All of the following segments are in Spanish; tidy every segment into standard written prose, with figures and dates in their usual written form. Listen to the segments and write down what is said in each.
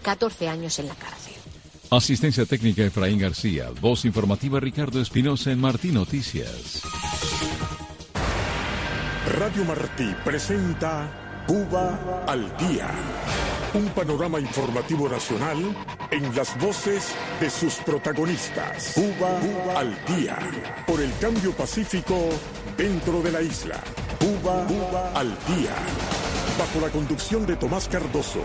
14 años en la cárcel. Asistencia técnica Efraín García. Voz informativa Ricardo Espinosa en Martí Noticias. Radio Martí presenta Cuba al Día. Un panorama informativo nacional en las voces de sus protagonistas. Cuba al Día. Por el cambio pacífico dentro de la isla. Cuba al Día. Bajo la conducción de Tomás Cardoso.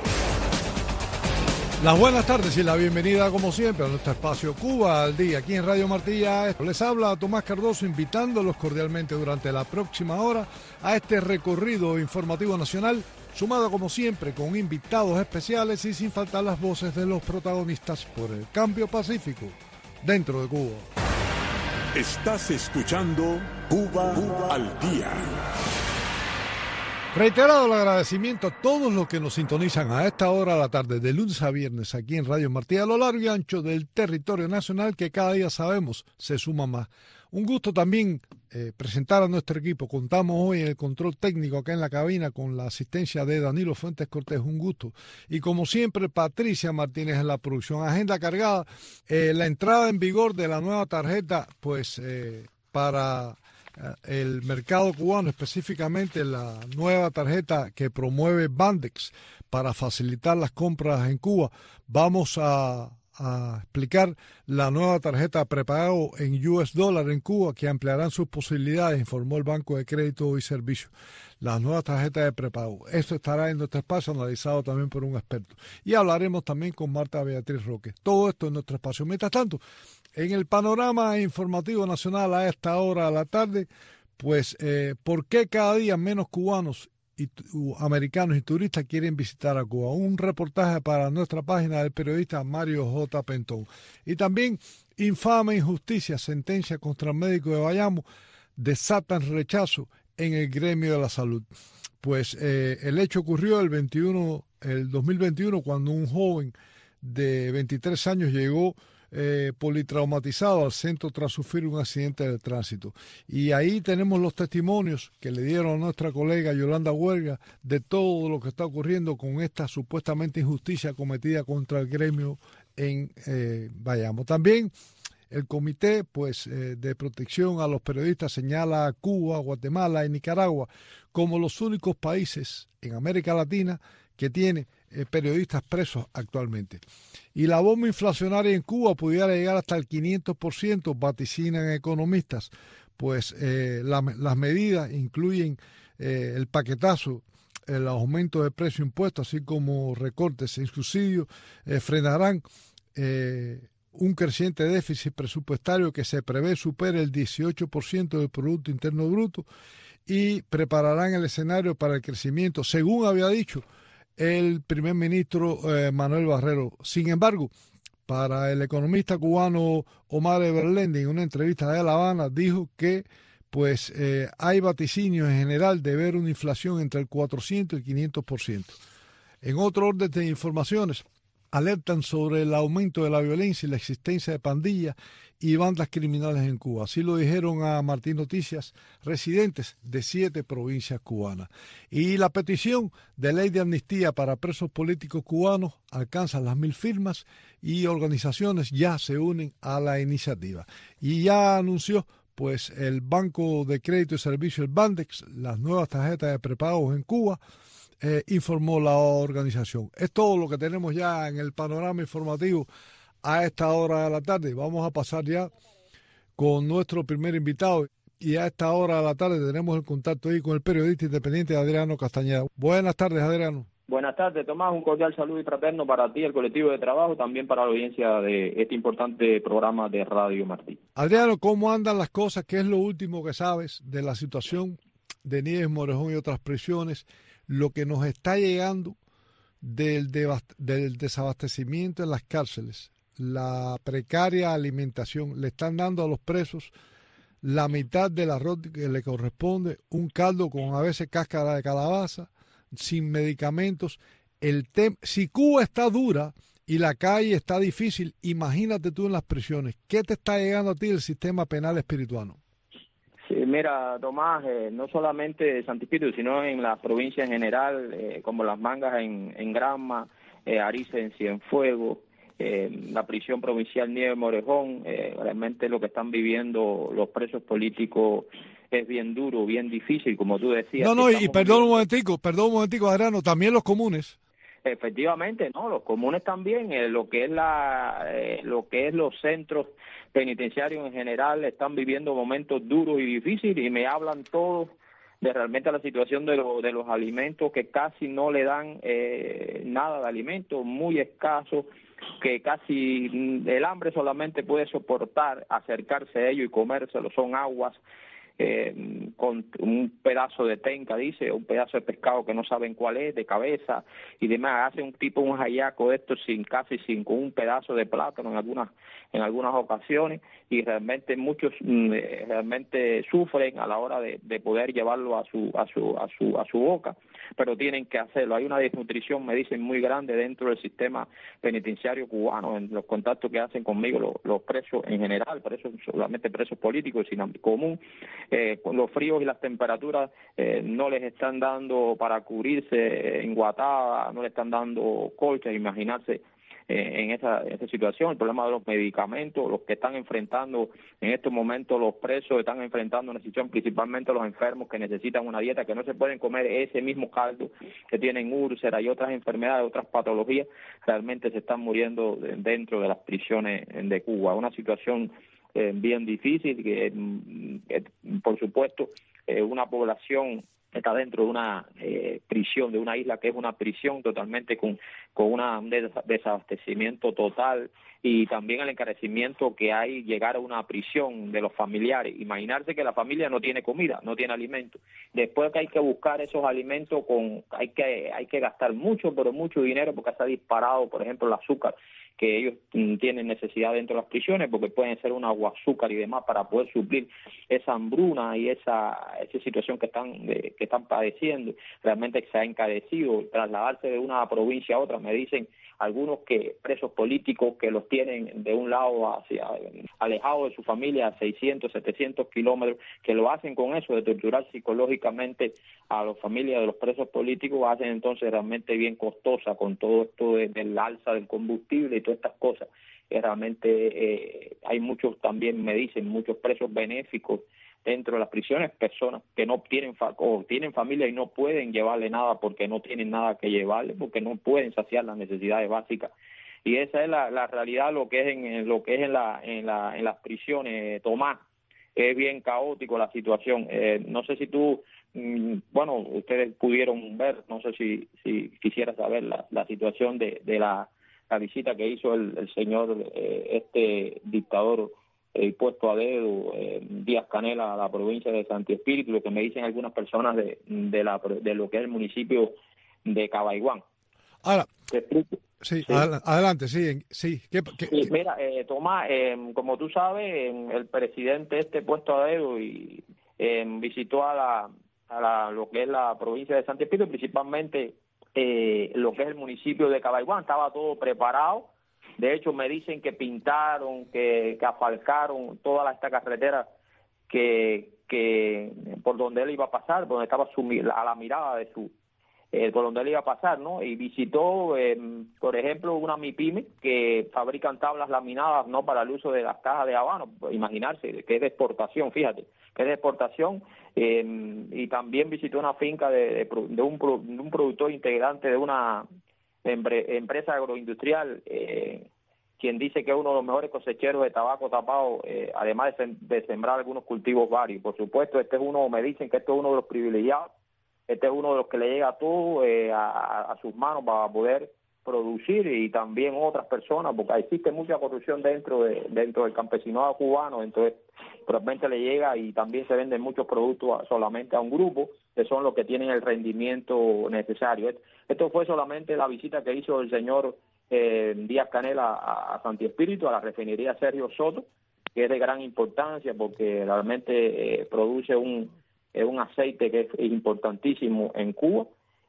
Las buenas tardes y la bienvenida, como siempre, a nuestro espacio Cuba al Día, aquí en Radio Martí. Les habla Tomás Cardoso, invitándolos cordialmente durante la próxima hora a este recorrido informativo nacional, sumado como siempre con invitados especiales y sin faltar las voces de los protagonistas por el cambio pacífico dentro de Cuba. Estás escuchando Cuba al Día. Reiterado el agradecimiento a todos los que nos sintonizan a esta hora de la tarde, de lunes a viernes, aquí en Radio Martí, a lo largo y ancho del territorio nacional, que cada día sabemos se suma más. Un gusto también presentar a nuestro equipo. Contamos hoy en el control técnico acá en la cabina con la asistencia de Danilo Fuentes Cortés, un gusto. Y como siempre, Patricia Martínez en la producción. Agenda cargada, la entrada en vigor de la nueva tarjeta, pues para el mercado cubano, específicamente la nueva tarjeta que promueve Bandex para facilitar las compras en Cuba. Vamos a explicar la nueva tarjeta prepago en US dólar en Cuba, que ampliarán sus posibilidades, informó el Banco de Crédito y Servicios. Las nuevas tarjetas de prepago. Esto estará en nuestro espacio, analizado también por un experto. Y hablaremos también con Marta Beatriz Roque. Todo esto en nuestro espacio. Mientras tanto, en el panorama informativo nacional a esta hora de la tarde, pues, ¿por qué cada día menos cubanos y americanos y turistas quieren visitar a Cuba? Un reportaje para nuestra página del periodista Mario J. Pentón. Y también, infame injusticia, sentencia contra el médico de Bayamo, desatan rechazo en el gremio de la salud. Pues el hecho ocurrió el 2021, cuando un joven de 23 años llegó politraumatizado al centro tras sufrir un accidente de tránsito. Y ahí tenemos los testimonios que le dieron a nuestra colega Yolanda Huerga de todo lo que está ocurriendo con esta supuestamente injusticia cometida contra el gremio en Bayamo. También el Comité de Protección a los Periodistas señala a Cuba, Guatemala y Nicaragua como los únicos países en América Latina que tiene periodistas presos actualmente. Y la bomba inflacionaria en Cuba pudiera llegar hasta el 500%, vaticinan economistas, pues las medidas incluyen el paquetazo, el aumento de precio impuestos, así como recortes en subsidios, frenarán un creciente déficit presupuestario que se prevé supere el 18% del Producto Interno Bruto, y prepararán el escenario para el crecimiento, según había dicho el primer ministro Manuel Barrero. Sin embargo, para el economista cubano Omar Everlendi, en una entrevista de La Habana, dijo que hay vaticinios en general de ver una inflación entre el 400 y 500%. En otro orden de informaciones, alertan sobre el aumento de la violencia y la existencia de pandillas y bandas criminales en Cuba. Así lo dijeron a Martí Noticias residentes de 7 provincias cubanas. Y la petición de ley de amnistía para presos políticos cubanos alcanza las 1.000 firmas y organizaciones ya se unen a la iniciativa. Y ya anunció el Banco de Crédito y Servicios, el Bandex, las nuevas tarjetas de prepagos en Cuba, informó la organización. Es todo lo que tenemos ya en el panorama informativo a esta hora de la tarde. Vamos a pasar ya con nuestro primer invitado, y a esta hora de la tarde tenemos el contacto ahí con el periodista independiente Adriano Castañeda. Buenas tardes, Adriano. Buenas tardes, Tomás. Un cordial saludo y fraterno para ti, el colectivo de trabajo, también para la audiencia de este importante programa de Radio Martí. Adriano, ¿cómo andan las cosas? ¿Qué es lo último que sabes de la situación de Nieves Morejón y otras prisiones? Lo que nos está llegando del desabastecimiento en las cárceles, la precaria alimentación. Le están dando a los presos la mitad del arroz que le corresponde, un caldo con a veces cáscara de calabaza, sin medicamentos. Si Cuba está dura y la calle está difícil, imagínate tú en las prisiones. ¿Qué te está llegando a ti del sistema penal espirituano? Sí, mira, Tomás, no solamente Santi Espíritu, sino en las provincias en general, como Las Mangas en Granma, Ariza en Cienfuegos, la prisión provincial Nieves Morejón. Realmente lo que están viviendo los presos políticos es bien duro, bien difícil, como tú decías. No, y perdón un momentico, Adriano, también los comunes. Efectivamente, no, los comunes también, lo que es los centros penitenciarios en general están viviendo momentos duros y difíciles, y me hablan todos de realmente la situación de los alimentos, que casi no le dan nada de alimentos, muy escasos, que casi el hambre solamente puede soportar acercarse a ellos y comérselo, son aguas con un pedazo de tenca, dice, un pedazo de pescado que no saben cuál es, de cabeza y demás. Hace un hallaco de esto con un pedazo de plátano en algunas ocasiones, y realmente muchos realmente sufren a la hora de poder llevarlo a su boca, pero tienen que hacerlo. Hay una desnutrición, me dicen, muy grande dentro del sistema penitenciario cubano, en los contactos que hacen conmigo los presos en general, solamente presos políticos, sino común. Con los fríos y las temperaturas no les están dando para cubrirse enguatadas, no le están dando colchas. Imaginarse en esa situación, el problema de los medicamentos, los que están enfrentando en estos momentos los presos, están enfrentando una situación, principalmente los enfermos que necesitan una dieta, que no se pueden comer ese mismo caldo, que tienen úlceras y otras enfermedades, otras patologías, realmente se están muriendo dentro de las prisiones de Cuba. Una situación bien difícil, que por supuesto una población está dentro de una prisión, de una isla que es una prisión totalmente con un desabastecimiento total, y también el encarecimiento que hay llegar a una prisión de los familiares. Imaginarse que la familia no tiene comida, no tiene alimento. Después que hay que buscar esos alimentos, hay que gastar mucho, pero mucho dinero, porque se ha disparado, por ejemplo, el azúcar, que ellos tienen necesidad dentro de las prisiones, porque pueden ser un agua azúcar y demás para poder suplir esa hambruna y esa situación que están padeciendo. Realmente se ha encarecido trasladarse de una provincia a otra. Me dicen algunos que presos políticos que los tienen de un lado alejados de su familia a 600, 700 kilómetros, que lo hacen con eso de torturar psicológicamente a las familias de los presos políticos, hacen entonces realmente bien costosa con todo esto del alza del combustible y todas estas cosas. Realmente hay muchos, también me dicen, muchos presos benéficos dentro de las prisiones, personas que no tienen o tienen familia y no pueden llevarle nada porque no tienen nada que llevarle, porque no pueden saciar las necesidades básicas. Y esa es la realidad, lo que es en las prisiones, Tomás. Es bien caótico la situación. No sé si tú, ustedes pudieron ver, no sé si quisieras saber la situación de la visita que hizo el señor dictador puesto a dedo, Díaz Canel, a la provincia de Santi Espíritu, lo que me dicen algunas personas de lo que es el municipio de Cabaiguán. Ahora, sí, ¿sí? Adelante, sí. Sí, mira, Tomás, como tú sabes, el presidente puesto a dedo y visitó a lo que es la provincia de Santi Espíritu, principalmente lo que es el municipio de Cabaiguán. Estaba todo preparado. De hecho, me dicen que pintaron, que asfaltaron toda esta carretera que por donde él iba a pasar, donde estaba a la mirada de por donde él iba a pasar, ¿no? Y visitó, por ejemplo, una MIPYME que fabrican tablas laminadas, ¿no?, para el uso de las cajas de habano. Imaginarse que es de exportación, fíjate, que es de exportación. Y también visitó una finca de un productor integrante de una empresa agroindustrial, quien dice que es uno de los mejores cosecheros de tabaco tapado, además de sembrar algunos cultivos varios. Por supuesto, me dicen que este es uno de los privilegiados, este es uno de los que le llega todo a sus manos para poder producir, y también otras personas, porque existe mucha corrupción dentro del campesinado cubano. Entonces probablemente le llega, y también se venden muchos productos solamente a un grupo, que son los que tienen el rendimiento necesario. Esto fue solamente la visita que hizo el señor Díaz Canel a Santi Espíritu, a la refinería Sergio Soto, que es de gran importancia porque realmente produce un aceite que es importantísimo en Cuba.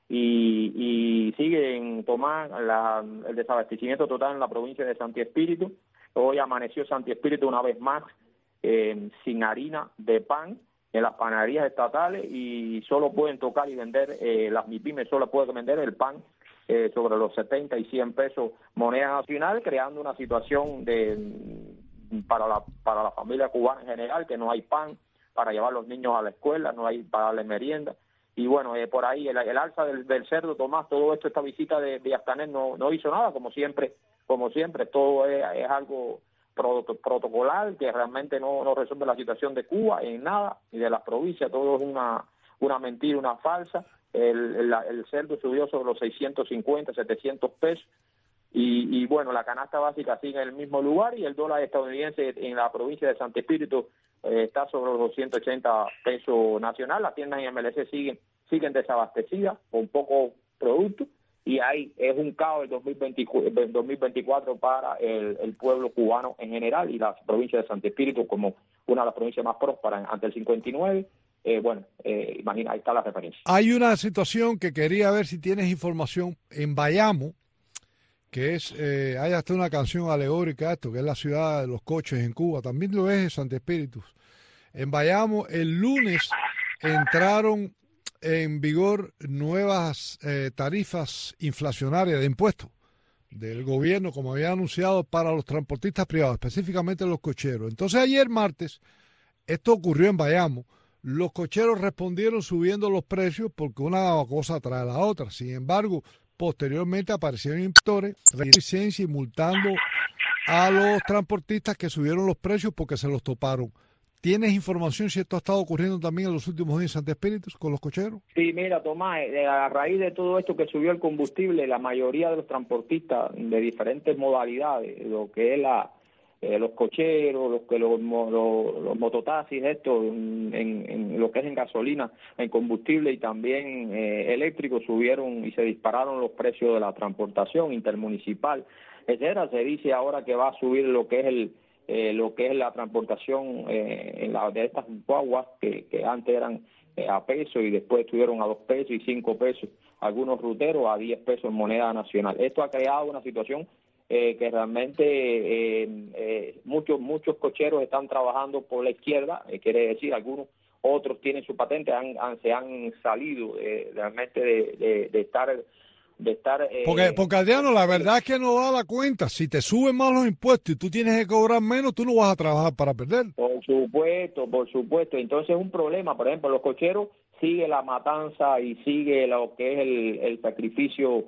Y sigue en Tomás el desabastecimiento total en la provincia de Santi Espíritu. Hoy amaneció Santi Espíritu una vez más sin harina de pan en las panaderías estatales, y solo pueden tocar y vender, las MIPYMES solo pueden vender el pan sobre los 70 y 100 pesos moneda nacional, creando una situación para la familia cubana en general, que no hay pan para llevar a los niños a la escuela, no hay para darle merienda. Y bueno, por ahí el alza del cerdo, Tomás, todo esto, esta visita de Díaz-Canel no hizo nada, como siempre, todo es algo protocolar, que realmente no resuelve la situación de Cuba en nada, y de las provincias, todo es una mentira, una falsa. El cerdo subió sobre los 650, 700 pesos, y bueno, la canasta básica sigue en el mismo lugar, y el dólar estadounidense en la provincia de Santo Espíritu está sobre los 280 pesos nacional. Las tiendas en MLC siguen desabastecidas con poco producto, y ahí es un caos el 2024 para el pueblo cubano en general, y la provincia de Santo Espíritu como una de las provincias más prósperas ante el 59. Imagina, ahí está la referencia. Hay una situación que quería ver si tienes información en Bayamo, que hay hasta una canción alegórica a esto, que es la ciudad de los coches en Cuba, también lo es en Santo Espíritu. En Bayamo el lunes entraron en vigor nuevas tarifas inflacionarias de impuestos del gobierno, como había anunciado, para los transportistas privados, específicamente los cocheros. Entonces ayer martes, esto ocurrió en Bayamo, los cocheros respondieron subiendo los precios porque una cosa trae a la otra. Sin embargo, posteriormente aparecieron inspectores de licencia y multando a los transportistas que subieron los precios porque se los toparon. ¿Tienes información si esto ha estado ocurriendo también en los últimos días en Santo Espíritu con los cocheros? Sí, mira, Tomás, a raíz de todo esto que subió el combustible, la mayoría de los transportistas de diferentes modalidades, lo que es los cocheros, los mototaxis, esto en lo que es en gasolina, en combustible y también eléctrico, subieron y se dispararon los precios de la transportación intermunicipal, etcétera. Se dice ahora que va a subir lo que es la transportación de estas guaguas que antes eran a pesos y después estuvieron a 2 pesos y 5 pesos, algunos ruteros a 10 pesos en moneda nacional. Esto ha creado una situación que realmente muchos cocheros están trabajando por la izquierda, quiere decir, otros tienen su patente, se han salido realmente de estar... Porque Adriano, la verdad es que no da la cuenta. Si te suben más los impuestos y tú tienes que cobrar menos, tú no vas a trabajar para perder. Por supuesto. Entonces es un problema. Por ejemplo, los cocheros sigue la matanza y sigue lo que es el sacrificio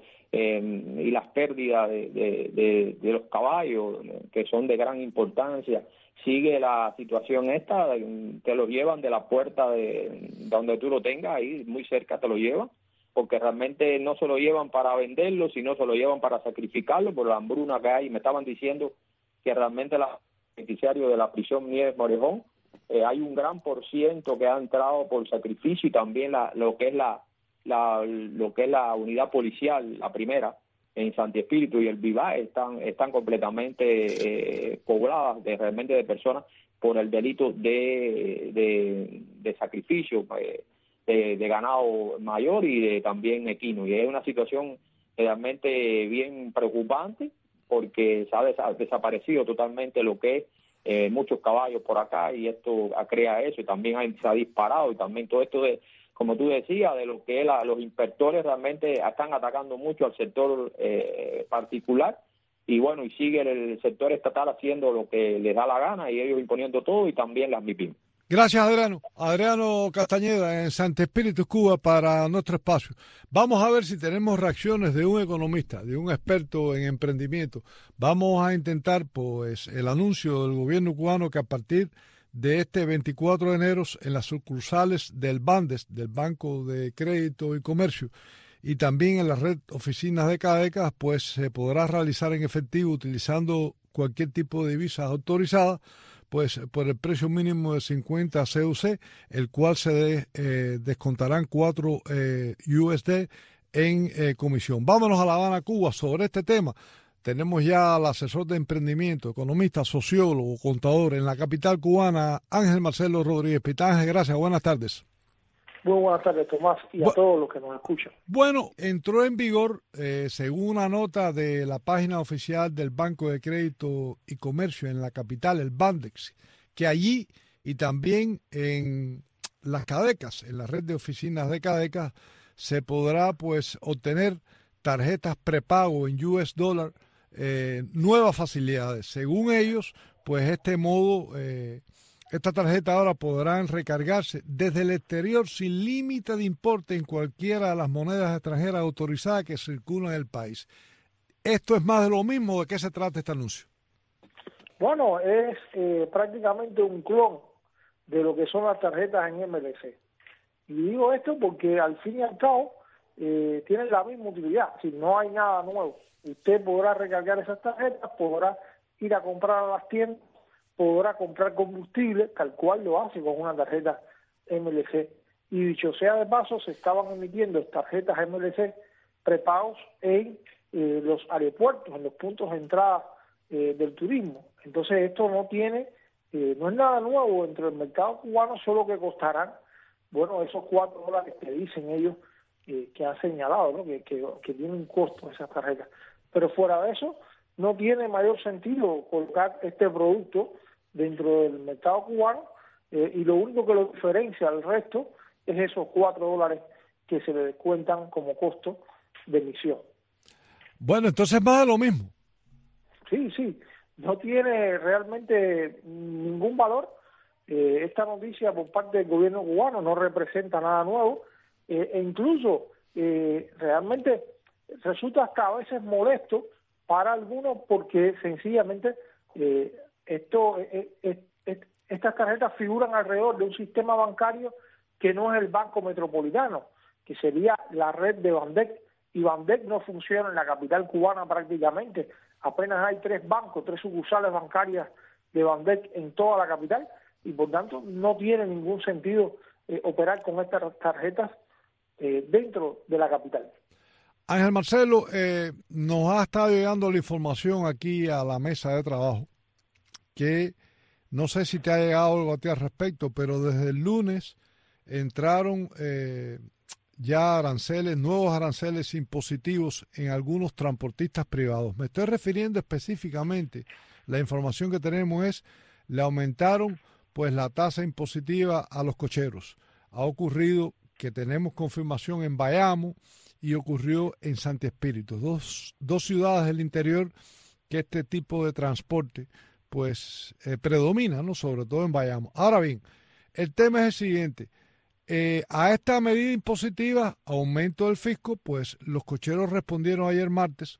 y las pérdidas de los caballos, que son de gran importancia. Sigue la situación esta, te lo llevan de la puerta de donde tú lo tengas, ahí muy cerca te lo llevan, porque realmente no se lo llevan para venderlo, sino se lo llevan para sacrificarlo por la hambruna que hay. Me estaban diciendo que realmente los beneficiarios de la prisión Nieves Morejón, hay un gran por ciento que ha entrado por sacrificio, y también lo que es la unidad policial, la primera, en Santo Espíritu y el Vivá, están completamente pobladas realmente de personas por el delito de sacrificio, de ganado mayor y también equino. Y es una situación realmente bien preocupante, porque se ha desaparecido totalmente lo que es muchos caballos por acá, y esto crea eso, y también se ha disparado, y también todo esto como tú decías, de lo que es los inspectores realmente están atacando mucho al sector particular, y bueno, y sigue el sector estatal haciendo lo que les da la gana, y ellos imponiendo todo, y también las MIPIM. Gracias, Adriano. Adriano Castañeda en Santo Espíritu, Cuba, para nuestro espacio. Vamos a ver si tenemos reacciones de un economista, de un experto en emprendimiento. Vamos a intentar, pues, el anuncio del gobierno cubano que a partir de este 24 de enero en las sucursales del BANDES, del Banco de Crédito y Comercio, y también en la red oficinas de Cadecas, pues se podrá realizar en efectivo utilizando cualquier tipo de divisas autorizadas, pues por el precio mínimo de 50 CUC, el cual se descontarán 4 USD en comisión. Vámonos a La Habana, Cuba, sobre este tema. Tenemos ya al asesor de emprendimiento, economista, sociólogo, contador en la capital cubana, Ángel Marcelo Rodríguez Pita. Ángel, gracias, buenas tardes. Muy buenas tardes, Tomás, y a todos los que nos escuchan. Bueno, entró en vigor, según una nota de la página oficial del Banco de Crédito y Comercio en la capital, el Bandex, que allí y también en las Cadecas, en la red de oficinas de Cadecas, se podrá pues obtener tarjetas prepago en US dollar, nuevas facilidades. Según ellos, pues este modo, esta tarjeta ahora podrán recargarse desde el exterior sin límite de importe en cualquiera de las monedas extranjeras autorizadas que circulan en el país. ¿Esto es más de lo mismo? ¿De qué se trata este anuncio? Bueno, es prácticamente un clon de lo que son las tarjetas en MLC. Y digo esto porque al fin y al cabo tienen la misma utilidad. Si no hay nada nuevo, usted podrá recargar esas tarjetas, podrá ir a comprar a las tiendas, podrá comprar combustible, tal cual lo hace con una tarjeta MLC. Y dicho sea de paso, se estaban emitiendo tarjetas MLC prepagos en los aeropuertos, en los puntos de entrada del turismo. Entonces esto no tiene, no es nada nuevo dentro del mercado cubano, solo que costarán, bueno, esos $4 que dicen ellos que han señalado, ¿no? que tiene un costo esas tarjetas. Pero fuera de eso, no tiene mayor sentido colocar este producto dentro del mercado cubano y lo único que lo diferencia al resto es esos $4 que se le descuentan como costo de emisión. Bueno, entonces más de lo mismo. Sí, no tiene realmente ningún valor. Esta noticia por parte del gobierno cubano no representa nada nuevo e incluso realmente resulta hasta a veces molesto para algunos porque sencillamente estas tarjetas figuran alrededor de un sistema bancario que no es el Banco Metropolitano, que sería la red de Bandec, y Bandec no funciona en la capital cubana prácticamente. Apenas hay 3 bancos, 3 sucursales bancarias de Bandec en toda la capital, y por tanto no tiene ningún sentido operar con estas tarjetas dentro de la capital. Ángel Marcelo, nos ha estado llegando la información aquí a la mesa de trabajo, que no sé si te ha llegado algo a ti al respecto, pero desde el lunes entraron ya aranceles, nuevos aranceles impositivos en algunos transportistas privados. Me estoy refiriendo específicamente, la información que tenemos es, le aumentaron pues la tasa impositiva a los cocheros. Ha ocurrido que tenemos confirmación en Bayamo y ocurrió en Santi Espíritu, dos ciudades del interior que este tipo de transporte pues predomina, ¿no? Sobre todo en Bayamo. Ahora bien, el tema es el siguiente. A esta medida impositiva, aumento del fisco, pues los cocheros respondieron ayer martes,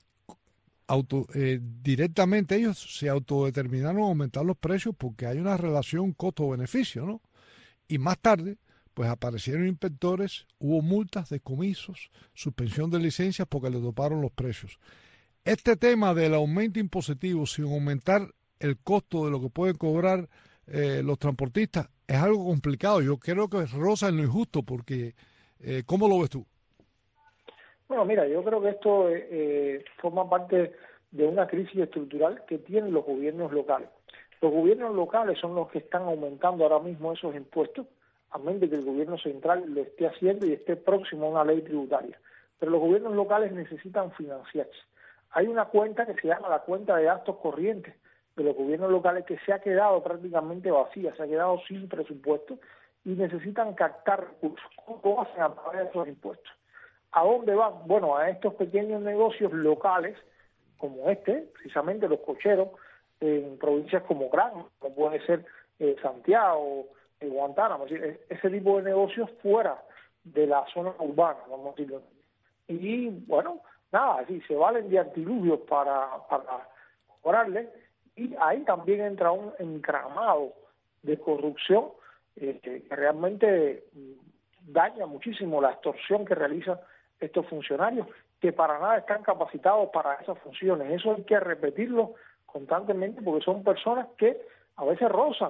directamente ellos se autodeterminaron a aumentar los precios porque hay una relación costo-beneficio, ¿no? Y más tarde, pues aparecieron inspectores, hubo multas, decomisos, suspensión de licencias porque le toparon los precios. Este tema del aumento impositivo sin aumentar el costo de lo que pueden cobrar los transportistas es algo complicado. Yo creo que roza en lo injusto porque, ¿cómo lo ves tú? Bueno, mira, yo creo que esto forma parte de una crisis estructural que tienen los gobiernos locales. Los gobiernos locales son los que están aumentando ahora mismo esos impuestos, a menos de que el gobierno central lo esté haciendo y esté próximo a una ley tributaria. Pero los gobiernos locales necesitan financiarse. Hay una cuenta que se llama la cuenta de gastos corrientes de los gobiernos locales que se ha quedado prácticamente vacía, se ha quedado sin presupuesto y necesitan captar recursos. ¿Cómo lo hacen a través de esos impuestos? ¿A dónde van? Bueno, a estos pequeños negocios locales, como precisamente los cocheros, en provincias como Gran, como puede ser Santiago, Guantánamo, es decir, ese tipo de negocios fuera de la zona urbana, vamos a decirlo. Y bueno, nada, así se valen de artilugios para cobrarle, y ahí también entra un entramado de corrupción que realmente daña muchísimo la extorsión que realizan estos funcionarios, que para nada están capacitados para esas funciones. Eso hay que repetirlo constantemente porque son personas que a veces rozan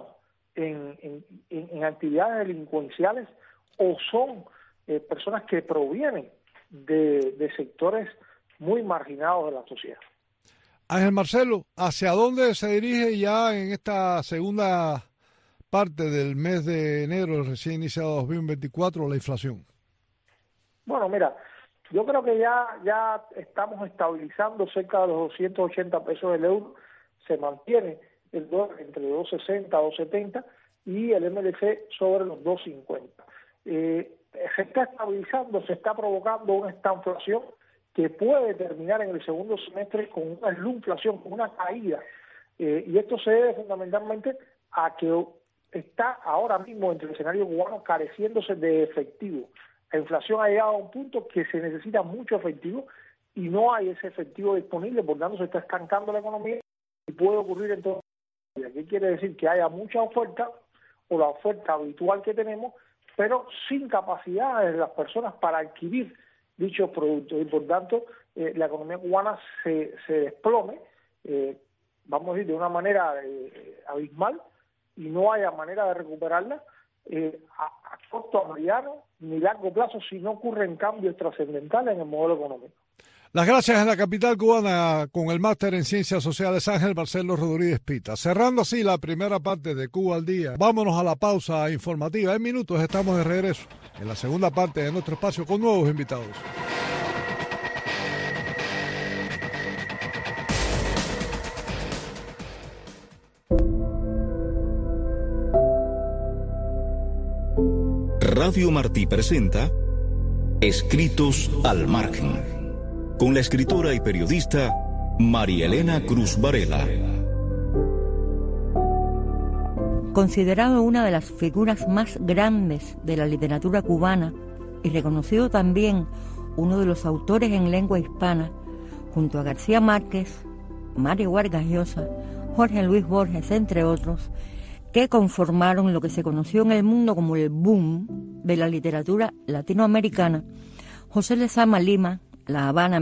en actividades delincuenciales o son personas que provienen de sectores muy marginados de la sociedad. Ángel Marcelo, ¿hacia dónde se dirige ya en esta segunda parte del mes de enero, recién iniciado 2024, la inflación? Bueno, mira, yo creo que ya estamos estabilizando cerca de los 280 pesos del euro, se mantiene el dólar entre 2.60 y 2.70 y el MLC sobre los 2.50. Se está estabilizando, se está provocando una estanflación que puede terminar en el segundo semestre con una inflación, con una caída, y esto se debe fundamentalmente a que está ahora mismo entre el escenario cubano careciéndose de efectivo. La inflación ha llegado a un punto que se necesita mucho efectivo y no hay ese efectivo disponible, por tanto se está estancando la economía y puede ocurrir entonces. ¿Qué quiere decir? Que haya mucha oferta o la oferta habitual que tenemos, pero sin capacidad de las personas para adquirir dichos productos y por tanto la economía cubana se desplome, vamos a decir, de una manera abismal y no haya manera de recuperarla a corto, a mediano ni largo plazo si no ocurren cambios trascendentales en el modelo económico. Las gracias en la capital cubana con el máster en Ciencias Sociales Ángel Marcelo Rodríguez Pita. Cerrando así la primera parte de Cuba al Día, vámonos a la pausa informativa. En minutos estamos de regreso en la segunda parte de nuestro espacio con nuevos invitados. Radio Martí presenta Escritos al Margen, con la escritora y periodista María Elena Cruz Varela. Considerado una de las figuras más grandes de la literatura cubana y reconocido también uno de los autores en lengua hispana, junto a García Márquez, Mario Vargas Llosa, Jorge Luis Borges, entre otros, que conformaron lo que se conoció en el mundo como el boom de la literatura latinoamericana, José Lezama Lima, La Habana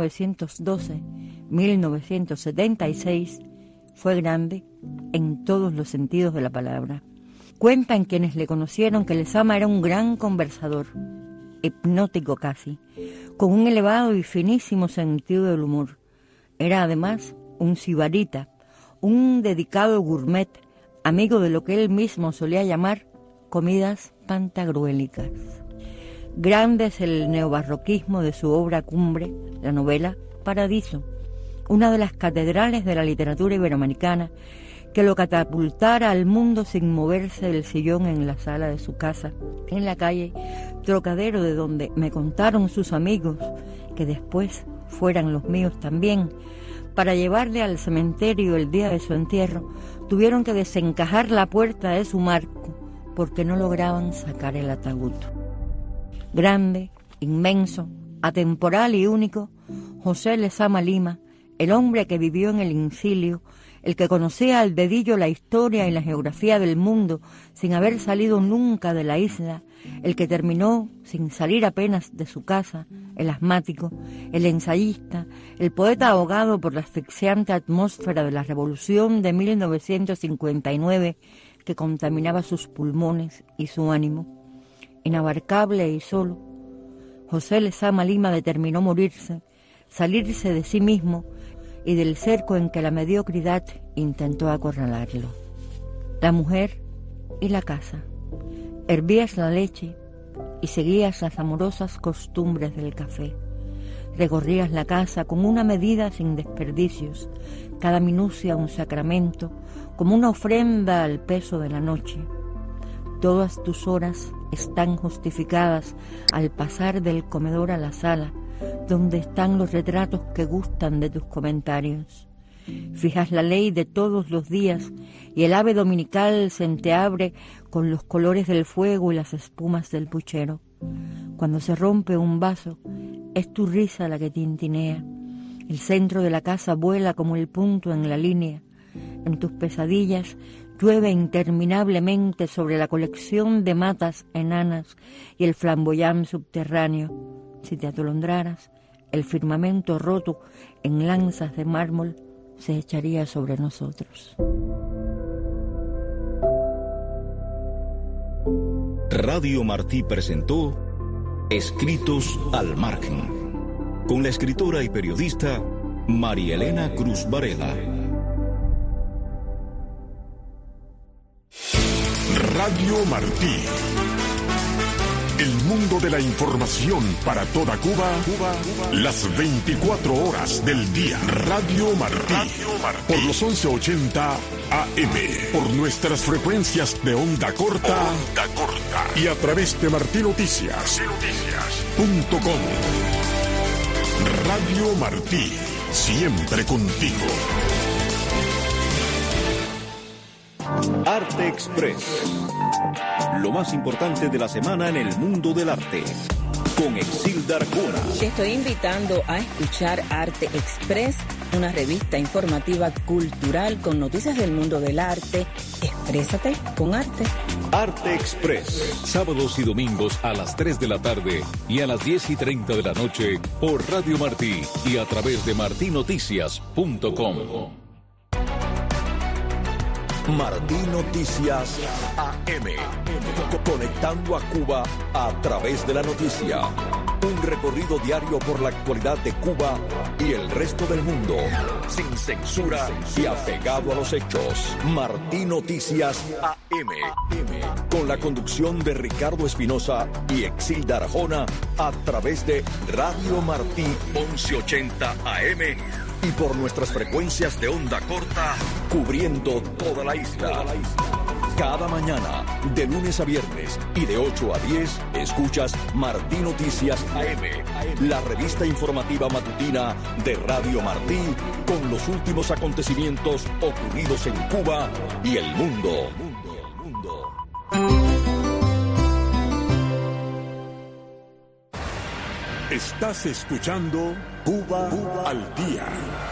1912-1976, fue grande en todos los sentidos de la palabra. Cuentan quienes le conocieron que Lezama era un gran conversador, hipnótico casi, con un elevado y finísimo sentido del humor. Era además un sibarita, un dedicado gourmet, amigo de lo que él mismo solía llamar comidas pantagruélicas. Grande es el neobarroquismo de su obra cumbre, la novela Paradiso, una de las catedrales de la literatura iberoamericana que lo catapultara al mundo sin moverse del sillón en la sala de su casa, en la calle Trocadero, de donde me contaron sus amigos, que después fueran los míos también, para llevarle al cementerio el día de su entierro, tuvieron que desencajar la puerta de su marco porque no lograban sacar el ataúd. Grande, inmenso, atemporal y único, José Lezama Lima, el hombre que vivió en el incilio, el que conocía al dedillo la historia y la geografía del mundo sin haber salido nunca de la isla, el que terminó sin salir apenas de su casa, el asmático, el ensayista, el poeta ahogado por la asfixiante atmósfera de la revolución de 1959 que contaminaba sus pulmones y su ánimo. Inabarcable y solo, José Lezama Lima determinó morirse, salirse de sí mismo y del cerco en que la mediocridad intentó acorralarlo. La mujer y la casa. Hervías la leche y seguías las amorosas costumbres del café. Recorrías la casa con una medida sin desperdicios, cada minucia un sacramento, como una ofrenda al peso de la noche. Todas tus horas están justificadas al pasar del comedor a la sala, donde están los retratos que gustan de tus comentarios. Fijas la ley de todos los días y el ave dominical se entreabre con los colores del fuego y las espumas del puchero. Cuando se rompe un vaso, es tu risa la que tintinea. El centro de la casa vuela como el punto en la línea. En tus pesadillas llueve interminablemente sobre la colección de matas enanas y el flamboyán subterráneo. Si te atolondraras, el firmamento roto en lanzas de mármol se echaría sobre nosotros. Radio Martí presentó Escritos al Margen, con la escritora y periodista María Elena Cruz Varela. Radio Martí. El mundo de la información para toda Cuba, las 24 horas del día. Radio Martí. Por los 1180 AM. Por nuestras frecuencias de onda corta. Y a través de martinoticias.com. Radio Martí, siempre contigo. Arte Express. Lo más importante de la semana en el mundo del arte. Con Exilda Arjona. Te estoy invitando a escuchar Arte Express, una revista informativa cultural con noticias del mundo del arte. Exprésate con arte. Arte Express. Sábados y domingos a las 3 de la tarde y a las 10:30 de la noche por Radio Martí y a través de martinoticias.com. Martí Noticias AM. Conectando a Cuba a través de la noticia. Un recorrido diario por la actualidad de Cuba y el resto del mundo. Sin censura y apegado a los hechos. Martí Noticias AM. Con la conducción de Ricardo Espinosa y Exilda Arjona a través de Radio Martí 1180 AM. Y por nuestras frecuencias de onda corta, cubriendo toda la isla. Cada mañana, de lunes a viernes y de 8 a 10, escuchas Martí Noticias AM, la revista informativa matutina de Radio Martí, con los últimos acontecimientos ocurridos en Cuba y el mundo. Estás escuchando Cuba al Día.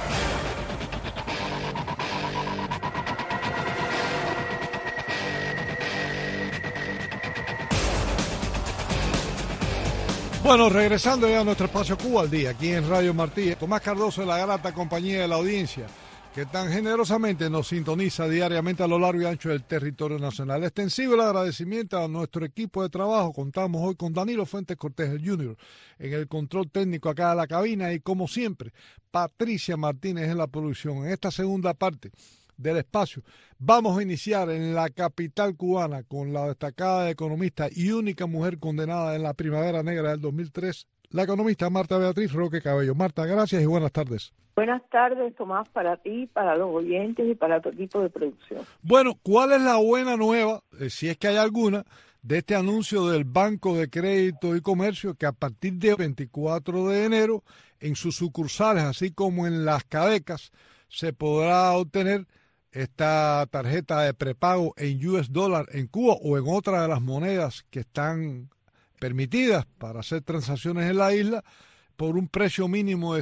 Bueno, regresando ya a nuestro espacio Cuba al Día, aquí en Radio Martí. Tomás Cardoso de la grata compañía de la audiencia, que tan generosamente nos sintoniza diariamente a lo largo y ancho del territorio nacional. Extensivo el agradecimiento a nuestro equipo de trabajo. Contamos hoy con Danilo Fuentes Cortés, el Junior, en el control técnico acá de la cabina, y como siempre, Patricia Martínez en la producción. En esta segunda parte del espacio vamos a iniciar en la capital cubana con la destacada economista y única mujer condenada en la Primavera Negra del 2003, la economista Marta Beatriz Roque Cabello. Marta, gracias y buenas tardes. Buenas tardes, Tomás, para ti, para los oyentes y para tu equipo de producción. Bueno, ¿cuál es la buena nueva, si es que hay alguna, de este anuncio del Banco de Crédito y Comercio, que a partir del 24 de enero en sus sucursales, así como en las cadecas, se podrá obtener esta tarjeta de prepago en US dólar en Cuba o en otra de las monedas que están permitidas para hacer transacciones en la isla, por un precio mínimo de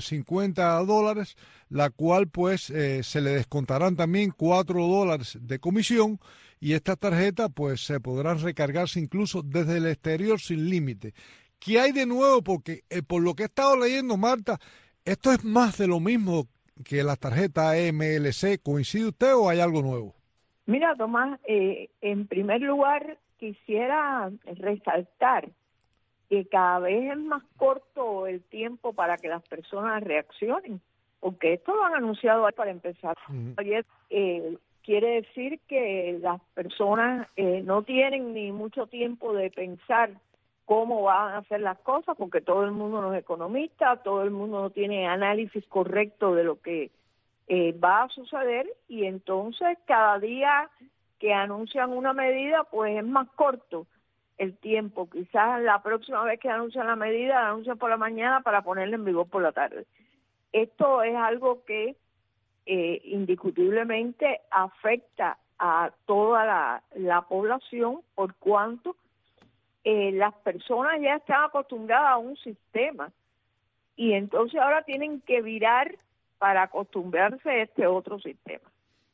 $50, la cual pues se le descontarán también $4 de comisión, y esta tarjeta pues se podrán recargarse incluso desde el exterior sin límite. ¿Qué hay de nuevo? Porque por lo que he estado leyendo, Marta, esto es más de lo mismo que las tarjetas MLC. ¿Coincide usted o hay algo nuevo? Mira, Tomás, en primer lugar quisiera resaltar que cada vez es más corto el tiempo para que las personas reaccionen, porque esto lo han anunciado para empezar. Ayer quiere decir que las personas no tienen ni mucho tiempo de pensar cómo van a hacer las cosas, porque todo el mundo no es economista, todo el mundo no tiene análisis correcto de lo que va a suceder, y entonces cada día que anuncian una medida, pues es más corto el tiempo. Quizás la próxima vez que anuncian la medida, la anuncian por la mañana para ponerla en vigor por la tarde. Esto es algo que indiscutiblemente afecta a toda la población, por cuanto las personas ya están acostumbradas a un sistema y entonces ahora tienen que virar para acostumbrarse a este otro sistema.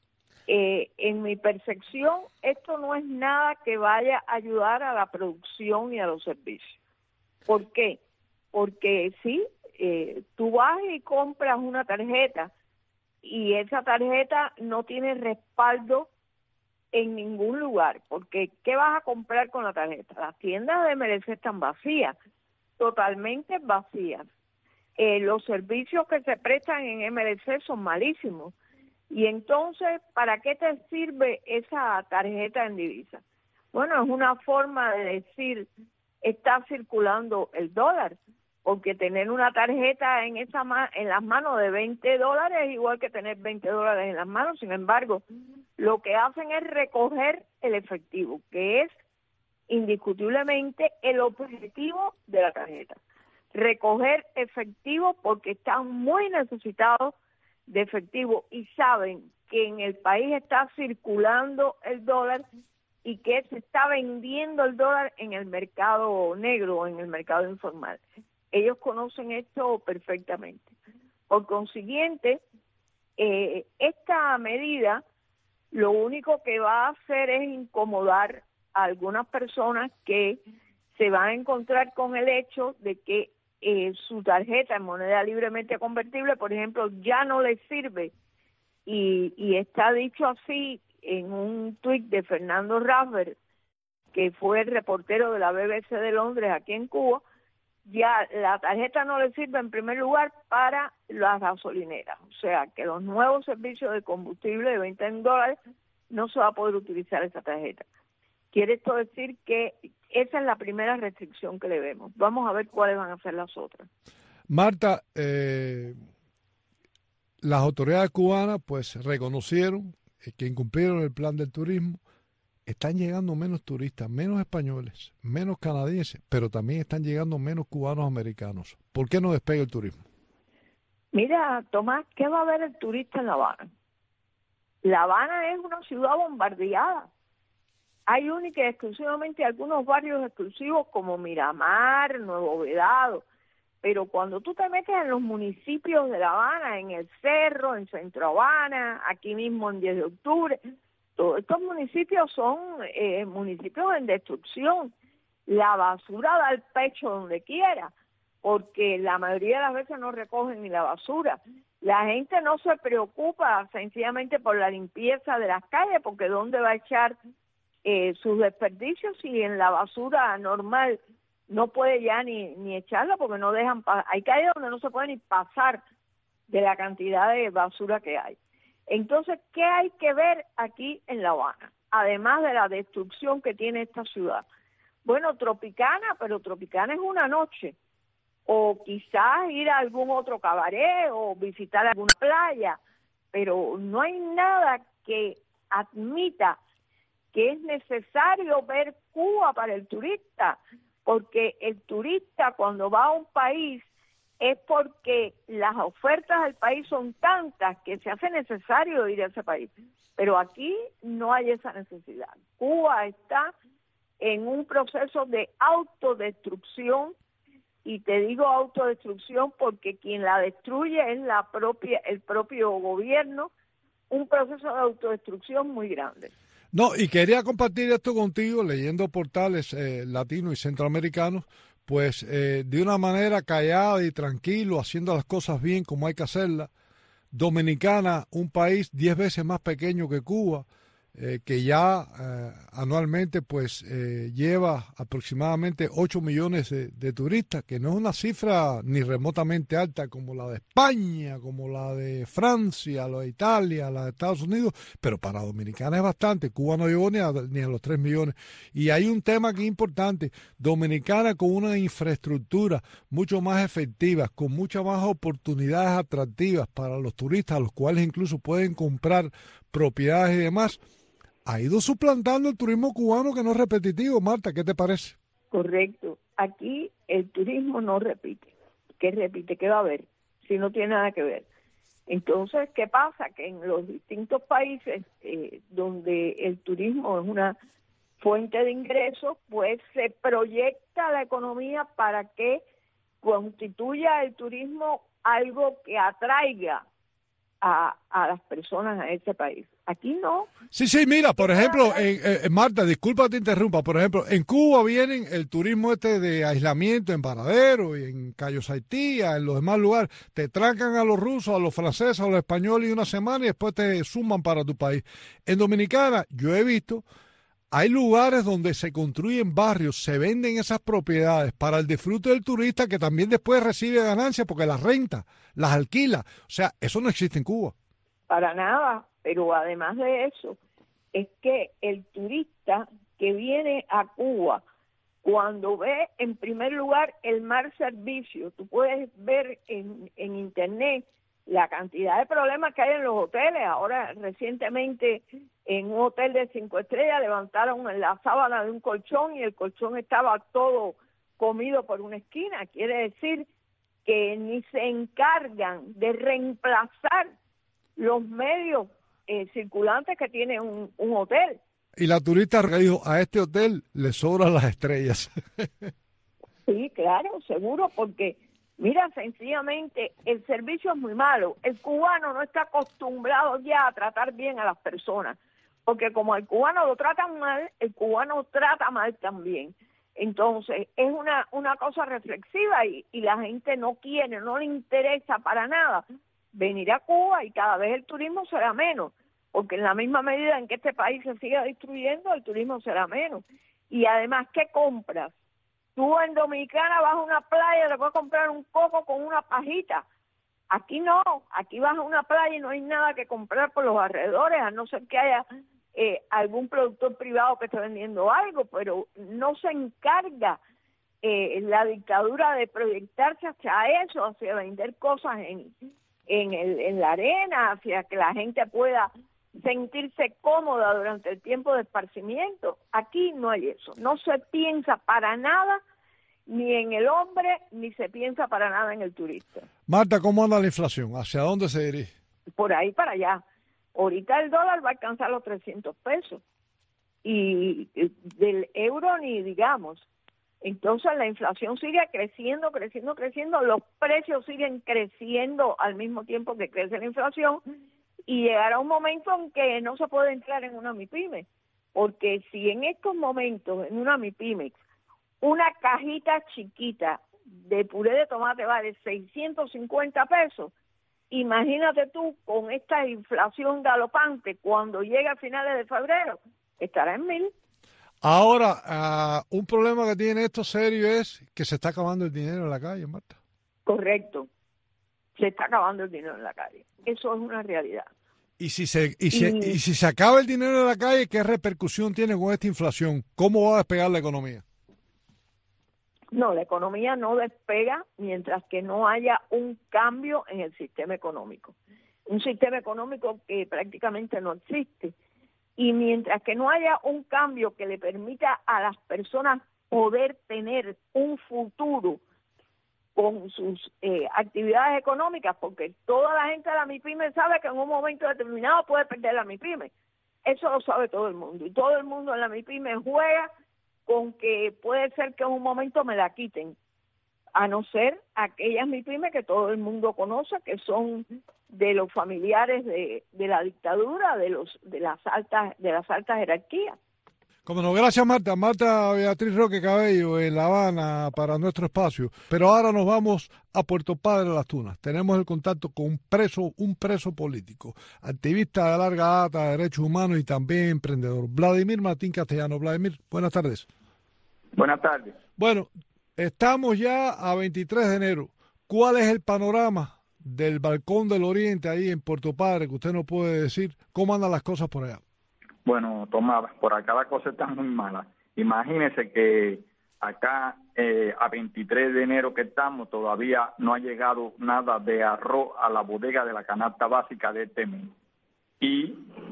En mi percepción, esto no es nada que vaya a ayudar a la producción y a los servicios. ¿Por qué? Porque sí, tú vas y compras una tarjeta y esa tarjeta no tiene respaldo en ningún lugar, porque ¿qué vas a comprar con la tarjeta? Las tiendas de MLC están vacías, totalmente vacías. Los servicios que se prestan en MLC son malísimos. Y entonces, ¿para qué te sirve esa tarjeta en divisa? Bueno, es una forma de decir, está circulando el dólar, porque tener una tarjeta en las manos de $20 es igual que tener $20 en las manos. Sin embargo, lo que hacen es recoger el efectivo, que es indiscutiblemente el objetivo de la tarjeta. recoger efectivo porque están muy necesitados de efectivo y saben que en el país está circulando el dólar y que se está vendiendo el dólar en el mercado negro, en el mercado informal. Ellos conocen esto perfectamente. Por consiguiente, esta medida lo único que va a hacer es incomodar a algunas personas que se van a encontrar con el hecho de que su tarjeta en moneda libremente convertible, por ejemplo, ya no les sirve. Y está dicho así en un tuit de Fernando Rasberg, que fue el reportero de la BBC de Londres aquí en Cuba. Ya la tarjeta no le sirve en primer lugar para las gasolineras, o sea que los nuevos servicios de combustible de venta en dólares no se va a poder utilizar esa tarjeta. Quiere esto decir que esa es la primera restricción que le vemos. Vamos a ver cuáles van a ser las otras. Marta, las autoridades cubanas pues reconocieron que incumplieron el plan del turismo. Están llegando menos turistas, menos españoles, menos canadienses, pero también están llegando menos cubanos americanos. ¿Por qué no despega el turismo? Mira, Tomás, ¿qué va a ver el turista en La Habana? La Habana es una ciudad bombardeada. Hay única y exclusivamente algunos barrios exclusivos como Miramar, Nuevo Vedado, pero cuando tú te metes en los municipios de La Habana, en El Cerro, en Centro Habana, aquí mismo en 10 de octubre, todos estos municipios son municipios en destrucción. La basura da el pecho donde quiera, porque la mayoría de las veces no recogen ni la basura. La gente no se preocupa sencillamente por la limpieza de las calles, porque ¿dónde va a echar sus desperdicios si en la basura normal no puede ya ni echarla porque no dejan hay calles donde no se puede ni pasar de la cantidad de basura que hay? Entonces, ¿qué hay que ver aquí en La Habana? Además de la destrucción que tiene esta ciudad. Bueno, Tropicana, pero Tropicana es una noche. O quizás ir a algún otro cabaret o visitar alguna playa. Pero no hay nada que admita que es necesario ver Cuba para el turista. Porque el turista cuando va a un país es porque las ofertas del país son tantas que se hace necesario ir a ese país. Pero aquí no hay esa necesidad. Cuba está en un proceso de autodestrucción, y te digo autodestrucción porque quien la destruye es el propio gobierno, un proceso de autodestrucción muy grande. No, y quería compartir esto contigo leyendo portales latinos y centroamericanos, pues de una manera callada y tranquilo, haciendo las cosas bien como hay que hacerlas. Dominicana, un país 10 veces más pequeño que Cuba, que ya anualmente pues lleva aproximadamente 8 millones de turistas, que no es una cifra ni remotamente alta como la de España, como la de Francia, la de Italia, la de Estados Unidos, pero para Dominicana es bastante. Cuba no llegó ni a los 3 millones. Y hay un tema que es importante: Dominicana con una infraestructura mucho más efectiva, con muchas más oportunidades atractivas para los turistas, a los cuales incluso pueden comprar propiedades y demás, ha ido suplantando el turismo cubano, que no es repetitivo. Marta, ¿qué te parece? Correcto. Aquí el turismo no repite. ¿Qué repite? ¿Qué va a haber? Si no tiene nada que ver. Entonces, ¿qué pasa? Que en los distintos países donde el turismo es una fuente de ingresos, pues se proyecta la economía para que constituya el turismo algo que atraiga a las personas a ese país. Aquí no. Sí, mira, por ejemplo, Marta, disculpa que te interrumpa, por ejemplo, en Cuba vienen el turismo de aislamiento en Varadero y en Cayo Saitía, en los demás lugares, te trancan a los rusos, a los franceses, a los españoles y una semana y después te suman para tu país. En Dominicana, yo he visto, hay lugares donde se construyen barrios, se venden esas propiedades para el disfrute del turista, que también después recibe ganancias porque las renta, las alquila. O sea, eso no existe en Cuba. Para nada, pero además de eso, es que el turista que viene a Cuba, cuando ve en primer lugar el mar servicio, tú puedes ver en internet la cantidad de problemas que hay en los hoteles. Ahora, recientemente, en un hotel de 5 estrellas levantaron la sábana de un colchón y el colchón estaba todo comido por una esquina. Quiere decir que ni se encargan de reemplazar los medios circulantes que tiene un hotel. Y la turista dijo, a este hotel le sobran las estrellas. Sí, claro, seguro, porque mira, sencillamente el servicio es muy malo. El cubano no está acostumbrado ya a tratar bien a las personas, porque como al cubano lo tratan mal, el cubano trata mal también. Entonces, es una cosa reflexiva y la gente no quiere, no le interesa para nada venir a Cuba, y cada vez el turismo será menos, porque en la misma medida en que este país se siga destruyendo, el turismo será menos. Y además, ¿qué compras? Tú en Dominicana vas a una playa, te puedes comprar un coco con una pajita. Aquí no, aquí vas a una playa y no hay nada que comprar por los alrededores, a no ser que haya algún productor privado que esté vendiendo algo, pero no se encarga la dictadura de proyectarse hacia eso, hacia vender cosas en la arena, hacia que la gente pueda sentirse cómoda durante el tiempo de esparcimiento. Aquí no hay eso, no se piensa para nada ni en el hombre, ni se piensa para nada en el turista. Marta, ¿cómo anda la inflación? ¿Hacia dónde se dirige? Por ahí para allá. Ahorita el dólar va a alcanzar los 300 pesos y del euro ni digamos. Entonces la inflación sigue creciendo, los precios siguen creciendo al mismo tiempo que crece la inflación, y llegará un momento en que no se puede entrar en una MIPYME, porque si en estos momentos en una MIPYME una cajita chiquita de puré de tomate vale 650 pesos, imagínate tú con esta inflación galopante, cuando llegue a finales de febrero, estará en 1,000. Ahora, un problema que tiene esto serio es que se está acabando el dinero en la calle, Marta. Correcto, se está acabando el dinero en la calle, eso es una realidad. Y si se acaba el dinero en la calle, ¿qué repercusión tiene con esta inflación? ¿Cómo va a despegar la economía? No, la economía no despega mientras que no haya un cambio en el sistema económico. Un sistema económico que prácticamente no existe. Y mientras que no haya un cambio que le permita a las personas poder tener un futuro con sus actividades económicas, porque toda la gente de la MIPYME sabe que en un momento determinado puede perder la MIPYME. Eso lo sabe todo el mundo. Y todo el mundo en la MIPYME juega con que puede ser que en un momento me la quiten, a no ser aquellas MIPYME que todo el mundo conoce, que son de los familiares de la dictadura, de las altas jerarquías. Como no, gracias Marta. Marta Beatriz Roque Cabello en La Habana para nuestro espacio. Pero ahora nos vamos a Puerto Padre Las Tunas. Tenemos el contacto con un preso político, activista de larga data de derechos humanos y también emprendedor, Vladimir Martín Castellano. Vladimir, buenas tardes. Buenas tardes. Bueno, estamos ya a 23 de enero. ¿Cuál es el panorama del Balcón del Oriente ahí en Puerto Padre, que usted nos puede decir? ¿Cómo andan las cosas por allá? Bueno, Tomás, por acá la cosa está muy mala. Imagínese que acá a 23 de enero que estamos todavía no ha llegado nada de arroz a la bodega de la canasta básica de este mes. Y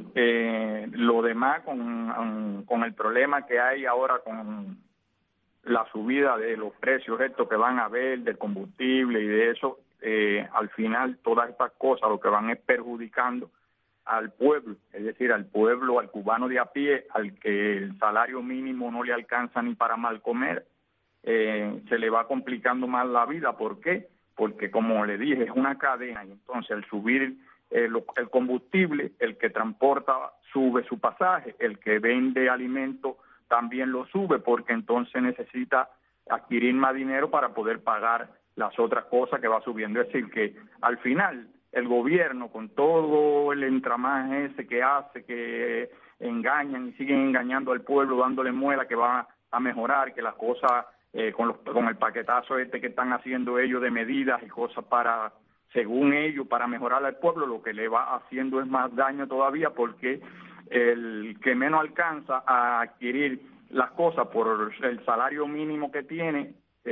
lo demás con el problema que hay ahora con la subida de los precios estos que van a haber del combustible y de eso, al final todas estas cosas lo que van es perjudicando al pueblo, es decir, al pueblo, al cubano de a pie, al que el salario mínimo no le alcanza ni para mal comer, se le va complicando más la vida. ¿Por qué? Porque, como le dije, es una cadena, y entonces al subir el combustible, el que transporta sube su pasaje, el que vende alimento también lo sube, porque entonces necesita adquirir más dinero para poder pagar las otras cosas que va subiendo. Es decir, que al final el gobierno, con todo el entramaje ese que hace, que engañan y siguen engañando al pueblo, dándole muela que va a mejorar, que las cosas con el paquetazo este que están haciendo ellos de medidas y cosas para, según ellos, para mejorar al pueblo, lo que le va haciendo es más daño todavía, porque el que menos alcanza a adquirir las cosas por el salario mínimo que tiene,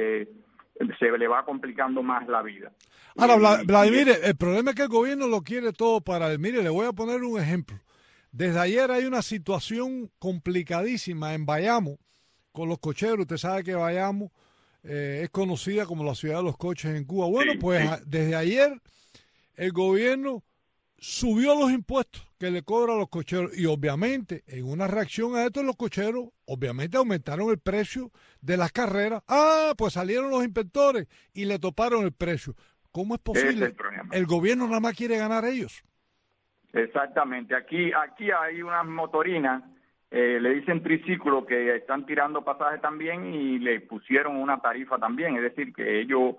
se le va complicando más la vida. Ahora, Vladimir, el problema es que el gobierno lo quiere todo para él. Mire, le voy a poner un ejemplo. Desde ayer hay una situación complicadísima en Bayamo con los cocheros. Usted sabe que Bayamo es conocida como la ciudad de los coches en Cuba. Bueno, sí, pues sí. desde ayer el gobierno subió los impuestos que le cobran a los cocheros y obviamente en una reacción a esto los cocheros obviamente aumentaron el precio de las carreras. Pues salieron los inspectores y le toparon el precio. ¿Cómo es posible? El gobierno nada más quiere ganar ellos. Exactamente. Aquí hay unas motorinas, le dicen triciclo, que están tirando pasajes también y le pusieron una tarifa también. Es decir, que ellos,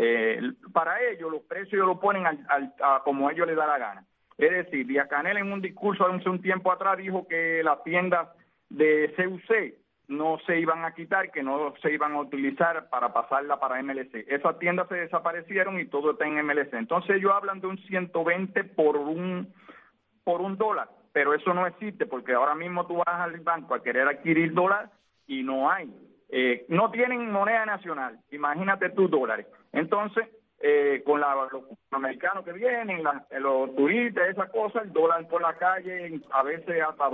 para ellos, los precios lo ponen a como ellos les da la gana. Es decir, Díaz-Canel en un discurso hace un tiempo atrás dijo que las tiendas de CUC no se iban a quitar, que no se iban a utilizar para pasarla para MLC. Esas tiendas se desaparecieron y todo está en MLC. Entonces ellos hablan de un 120 por un dólar, pero eso no existe porque ahora mismo tú vas al banco a querer adquirir dólar y no hay. No tienen moneda nacional, imagínate tus dólares. Entonces, con los americanos que vienen, los turistas, esas cosas, el dólar por la calle, a veces hasta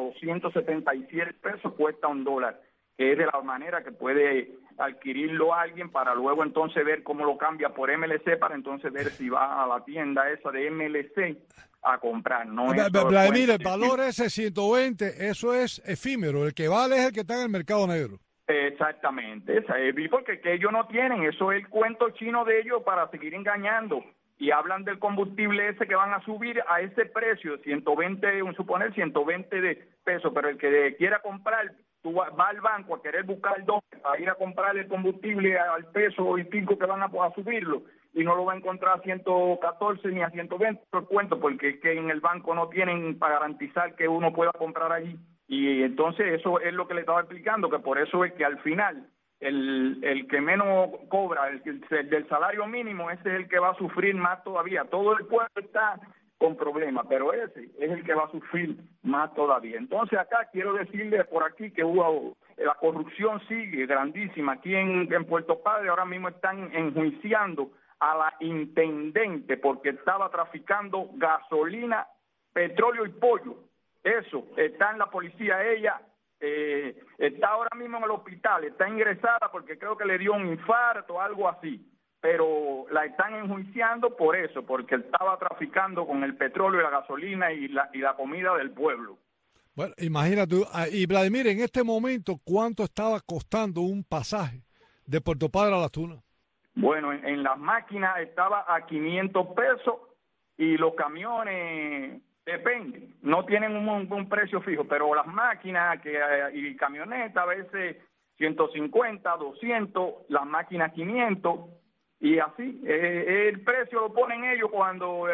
277 pesos cuesta un dólar, que es de la manera que puede adquirirlo alguien para luego entonces ver cómo lo cambia por MLC, para entonces ver si va a la tienda esa de MLC a comprar. Vladimir, el valor ese 120, eso es efímero, el que vale es el que está en el mercado negro. Exactamente, porque que ellos no tienen, eso es el cuento chino de ellos para seguir engañando, y hablan del combustible ese que van a subir a ese precio, 120, suponer 120 de pesos, pero el que quiera comprar, tú va al banco a querer buscar el dólar, a ir a comprar el combustible al peso y pico que van a subirlo, y no lo va a encontrar a 114 ni a 120 por cuento, porque es que en el banco no tienen para garantizar que uno pueda comprar allí. Y entonces eso es lo que le estaba explicando, que por eso es que al final el que menos cobra, el del salario mínimo, ese es el que va a sufrir más todavía. Todo el pueblo está con problemas, pero ese es el que va a sufrir más todavía. Entonces acá quiero decirle por aquí que la corrupción sigue grandísima. Aquí en Puerto Padre ahora mismo están enjuiciando a la intendente porque estaba traficando gasolina, petróleo y pollo. Eso, está en la policía ella, está ahora mismo en el hospital, está ingresada porque creo que le dio un infarto o algo así, pero la están enjuiciando por eso, porque estaba traficando con el petróleo y la gasolina y la comida del pueblo. Bueno, imagínate, y Vladimir, en este momento, ¿cuánto estaba costando un pasaje de Puerto Padre a Las Tunas? Bueno, en las máquinas estaba a 500 pesos y los camiones... Depende, no tienen un precio fijo, pero las máquinas y camionetas a veces 150, 200, las máquinas 500 y así. El precio lo ponen ellos cuando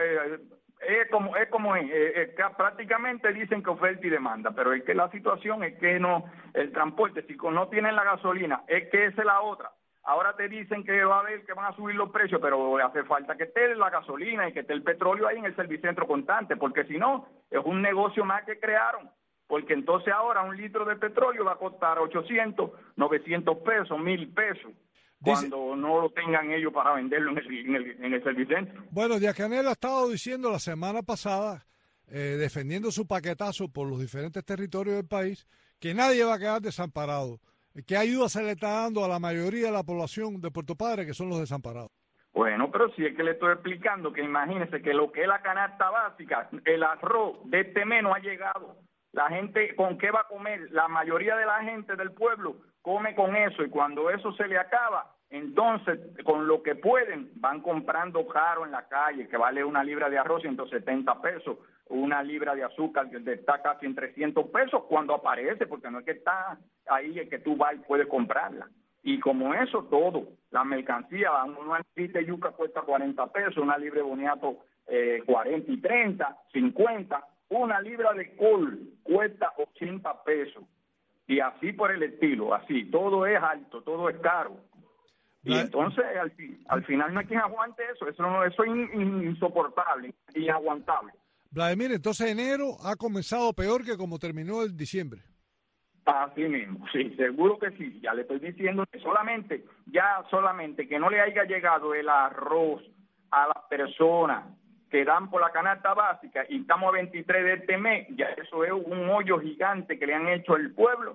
prácticamente dicen que oferta y demanda, pero es que la situación es que no, el transporte, si no tienen la gasolina, es que esa es la otra. Ahora te dicen que va a haber, que van a subir los precios, pero hace falta que esté la gasolina y que esté el petróleo ahí en el servicentro constante, porque si no, es un negocio más que crearon, porque entonces ahora un litro de petróleo va a costar 800, 900 pesos, 1,000 pesos, cuando no lo tengan ellos para venderlo en el servicentro. Bueno, Díaz-Canel ha estado diciendo la semana pasada, defendiendo su paquetazo por los diferentes territorios del país, que nadie va a quedar desamparado. ¿Qué ayuda se le está dando a la mayoría de la población de Puerto Padre, que son los desamparados? Bueno, pero si es que le estoy explicando que imagínese que lo que es la canasta básica, el arroz de este mes no ha llegado. La gente, ¿con qué va a comer? La mayoría de la gente del pueblo come con eso, y cuando eso se le acaba, entonces con lo que pueden van comprando caro en la calle, que vale una libra de arroz 170 pesos, una libra de azúcar que está casi en 300 pesos cuando aparece, porque no es que está ahí, es que tú vas y puedes comprarla. Y como eso todo, la mercancía, una libra de yuca cuesta 40 pesos, una libra de boniato 40 y 30, 50, una libra de col cuesta 80 pesos. Y así por el estilo, así, todo es alto, todo es caro. Y entonces al final no hay quien aguante eso es insoportable, inaguantable. Vladimir, entonces enero ha comenzado peor que como terminó el diciembre. Así mismo, sí, seguro que sí. Ya le estoy diciendo que solamente que no le haya llegado el arroz a las personas que dan por la canasta básica, y estamos a 23 de este mes, ya eso es un hoyo gigante que le han hecho al pueblo,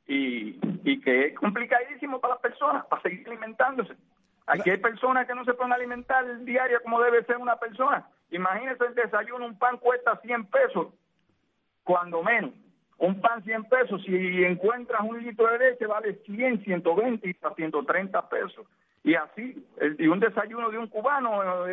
y que es complicadísimo para las personas, para seguir alimentándose. Aquí hay personas que no se pueden alimentar diaria como debe ser una persona. Imagínense el desayuno, un pan cuesta 100 pesos, cuando menos. Un pan 100 pesos, si encuentras un litro de leche vale 100, 120 y hasta 130 pesos. Y así, y un desayuno de un cubano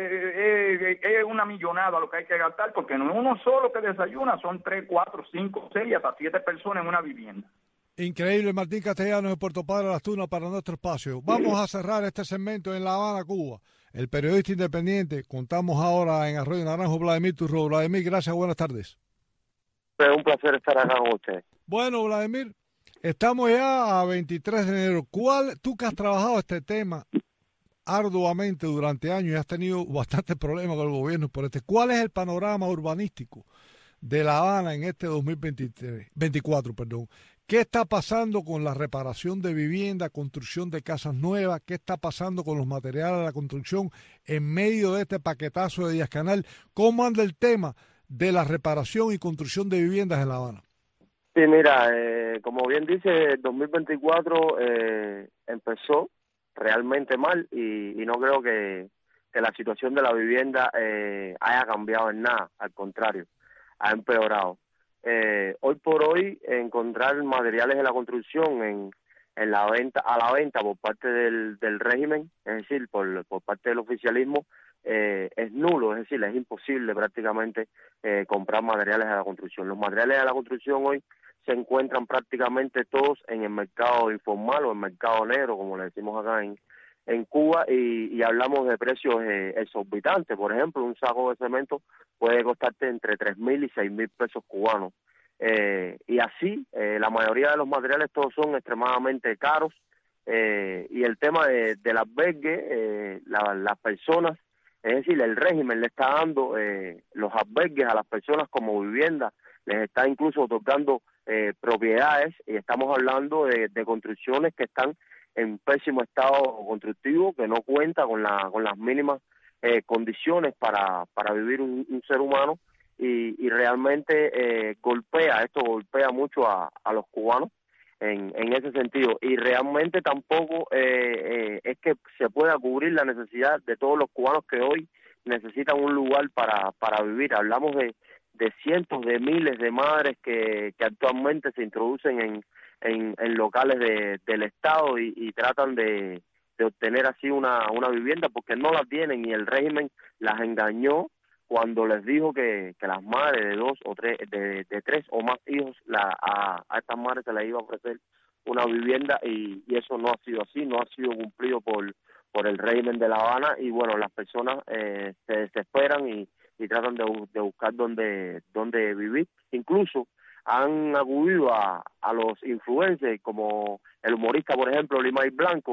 es una millonada lo que hay que gastar, porque no es uno solo que desayuna, son 3, 4, 5, 6, hasta 7 personas en una vivienda. Increíble. Martín Castellanos de Puerto Padre Las Tunas para nuestro espacio. Vamos a cerrar este segmento en La Habana, Cuba. El periodista independiente, contamos ahora en Arroyo Naranjo, Vladimir Turro. Vladimir, gracias, buenas tardes. Es un placer estar acá con usted. Bueno, Vladimir, estamos ya a 23 de enero. Tú que has trabajado este tema arduamente durante años y has tenido bastantes problemas con el gobierno por ¿cuál es el panorama urbanístico de La Habana en este 2024? ¿Qué está pasando con la reparación de vivienda, construcción de casas nuevas? ¿Qué está pasando con los materiales de la construcción en medio de este paquetazo de Díaz Canal? ¿Cómo anda el tema de la reparación y construcción de viviendas en La Habana? Sí, mira, como bien dice, el 2024 empezó realmente mal y no creo que la situación de la vivienda haya cambiado en nada, al contrario, ha empeorado. Hoy por hoy encontrar materiales de la construcción a la venta por parte del régimen, es decir, por parte del oficialismo, es nulo, es decir, es imposible prácticamente comprar materiales de la construcción. Los materiales de la construcción hoy se encuentran prácticamente todos en el mercado informal o el mercado negro, como le decimos acá en Cuba, y hablamos de precios exorbitantes. Por ejemplo, un saco de cemento puede costarte entre 3.000 y 6.000 pesos cubanos. Y así, la mayoría de los materiales todos son extremadamente caros, y el tema del albergue, las personas, es decir, el régimen le está dando los albergues a las personas como vivienda, les está incluso otorgando propiedades, y estamos hablando de construcciones que están en pésimo estado constructivo, que no cuenta con las mínimas condiciones para vivir un ser humano, y realmente golpea mucho a los cubanos en ese sentido, y realmente tampoco es que se pueda cubrir la necesidad de todos los cubanos que hoy necesitan un lugar para vivir. Hablamos de cientos de miles de madres que actualmente se introducen en locales del Estado y tratan de obtener así una vivienda porque no la tienen, y el régimen las engañó cuando les dijo que las madres de 2 o 3, de 3 o más hijos, a estas madres se les iba a ofrecer una vivienda, y eso no ha sido así, no ha sido cumplido por el régimen de La Habana, y bueno, las personas se desesperan y tratan de buscar dónde vivir. Incluso han acudido a los influencers, como el humorista, por ejemplo, Limay Blanco.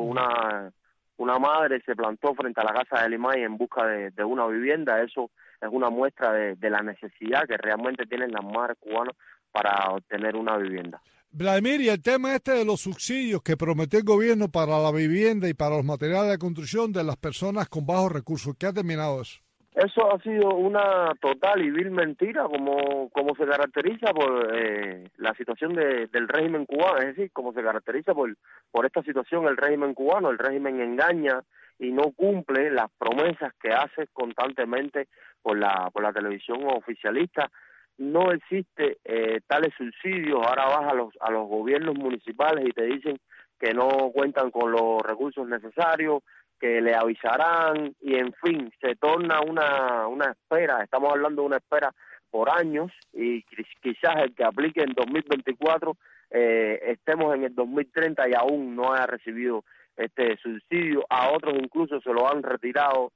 Una madre se plantó frente a la casa de Limay en busca de una vivienda. Eso es una muestra de la necesidad que realmente tienen las madres cubanas para obtener una vivienda. Vladimir, y el tema de los subsidios que prometió el gobierno para la vivienda y para los materiales de construcción de las personas con bajos recursos, ¿qué ha terminado eso? Eso ha sido una total y vil mentira, como se caracteriza por la situación del régimen cubano, es decir, como se caracteriza por esta situación el régimen cubano. El régimen engaña y no cumple las promesas que hace constantemente por la televisión oficialista. No existe tales subsidios. Ahora vas a los gobiernos municipales y te dicen que no cuentan con los recursos necesarios, que le avisarán, y en fin, se torna una espera. Estamos hablando de una espera por años, y quizás el que aplique en 2024 estemos en el 2030 y aún no haya recibido este subsidio. A otros incluso se lo han retirado.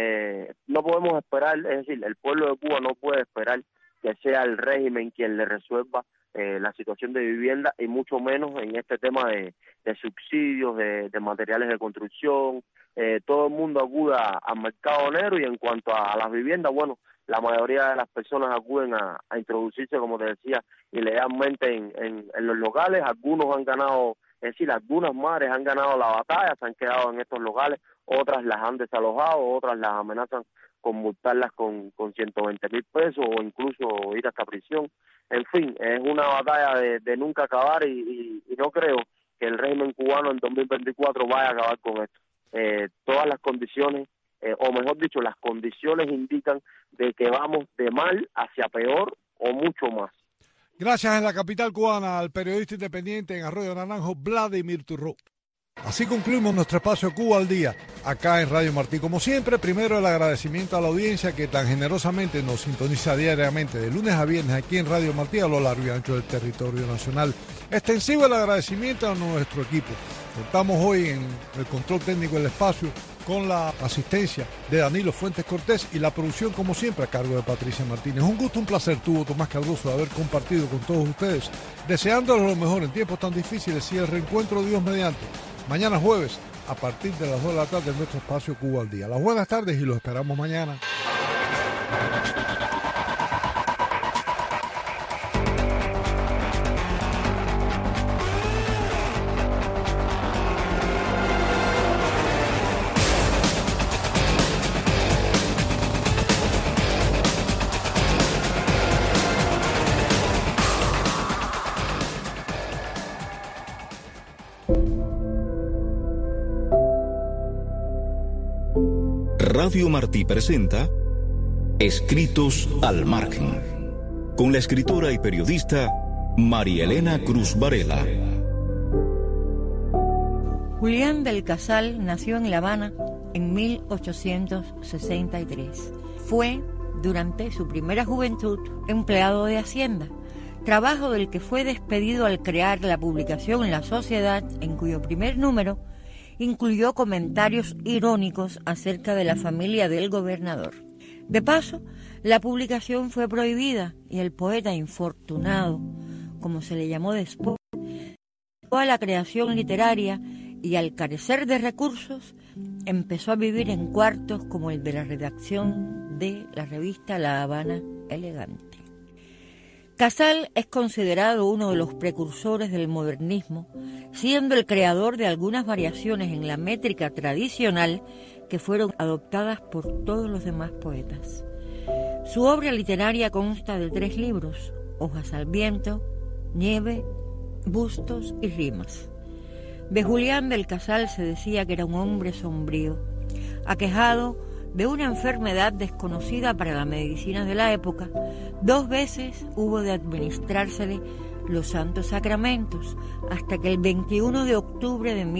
No podemos esperar, es decir, el pueblo de Cuba no puede esperar que sea el régimen quien le resuelva la situación de vivienda, y mucho menos en este tema de subsidios, de materiales de construcción. Todo el mundo acude al mercado negro, y en cuanto a las viviendas, bueno, la mayoría de las personas acuden a introducirse, como te decía, ilegalmente en los locales. Algunos han ganado, es decir, algunas madres han ganado la batalla, se han quedado en estos locales, otras las han desalojado, otras las amenazan multarlas con 120,000 pesos o incluso ir hasta prisión. En fin, es una batalla de nunca acabar y no creo que el régimen cubano en 2024 vaya a acabar con esto. Todas las condiciones, o mejor dicho, las condiciones indican de que vamos de mal hacia peor o mucho más. Gracias en la capital cubana al periodista independiente en Arroyo Naranjo, Vladimir Turró. Así concluimos nuestro espacio Cuba al Día, acá en Radio Martí. Como siempre, primero el agradecimiento a la audiencia que tan generosamente nos sintoniza diariamente de lunes a viernes aquí en Radio Martí a lo largo y ancho del territorio nacional. Extensivo el agradecimiento a nuestro equipo. Contamos hoy en el control técnico del espacio con la asistencia de Danilo Fuentes Cortés y la producción, como siempre, a cargo de Patricia Martínez. Un gusto, un placer tuvo Tomás Cardoso de haber compartido con todos ustedes, deseándoles lo mejor en tiempos tan difíciles y el reencuentro Dios mediante. Mañana jueves, a partir de las 2 de la tarde, en nuestro espacio Cuba al Día. Las buenas tardes y los esperamos mañana. Radio Martí presenta Escritos al Margen, con la escritora y periodista María Elena Cruz Varela. Julián del Casal nació en La Habana en 1863. Fue, durante su primera juventud, empleado de Hacienda, trabajo del que fue despedido al crear la publicación La Sociedad, en cuyo primer número incluyó comentarios irónicos acerca de la familia del gobernador. De paso, la publicación fue prohibida y el poeta infortunado, como se le llamó después, llegó a la creación literaria y al carecer de recursos, empezó a vivir en cuartos como el de la redacción de la revista La Habana Elegante. Casal es considerado uno de los precursores del modernismo, siendo el creador de algunas variaciones en la métrica tradicional que fueron adoptadas por todos los demás poetas. Su obra literaria consta de 3 libros: Hojas al viento, Nieve, Bustos y Rimas. De Julián del Casal se decía que era un hombre sombrío, aquejado de una enfermedad desconocida para la medicina de la época. 2 veces hubo de administrársele los santos sacramentos, hasta que el 21 de octubre de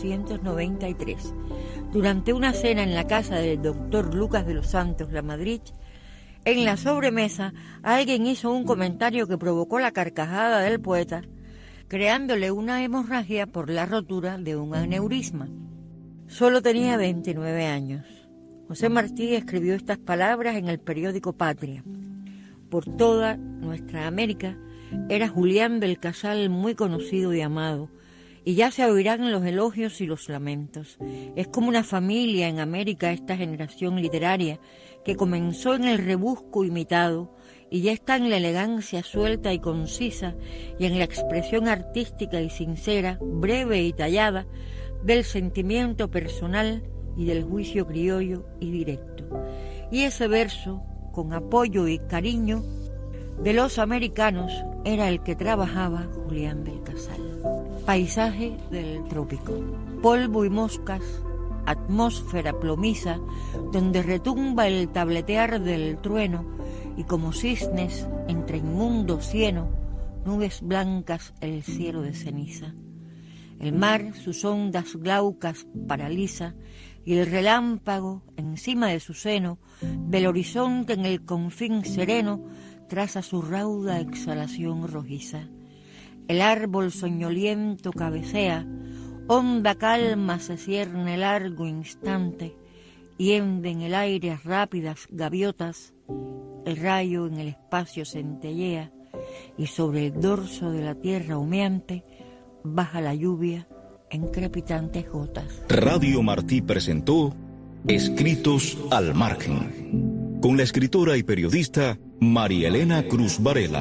1893, durante una cena en la casa del doctor Lucas de los Santos Lamadrid, en la sobremesa alguien hizo un comentario que provocó la carcajada del poeta, creándole una hemorragia por la rotura de un aneurisma. Solo tenía 29 años. José Martí escribió estas palabras en el periódico Patria. Por toda nuestra América era Julián del Casal muy conocido y amado, y ya se oirán los elogios y los lamentos. Es como una familia en América esta generación literaria que comenzó en el rebusco imitado y ya está en la elegancia suelta y concisa y en la expresión artística y sincera, breve y tallada, del sentimiento personal y del juicio criollo y directo. Y ese verso, con apoyo y cariño de los americanos, era el que trabajaba Julián del Casal. Paisaje del trópico, polvo y moscas, atmósfera plomiza, donde retumba el tabletear del trueno, y como cisnes entre inmundo cieno, nubes blancas el cielo de ceniza. El mar sus ondas glaucas paraliza, y el relámpago, encima de su seno, del horizonte en el confín sereno, traza su rauda exhalación rojiza. El árbol soñoliento cabecea, honda calma se cierne largo instante, hiende en el aire rápidas gaviotas, el rayo en el espacio centellea, y sobre el dorso de la tierra humeante baja la lluvia en crepitantes gotas. Radio Martí presentó Escritos al Margen, con la escritora y periodista María Elena Cruz Varela.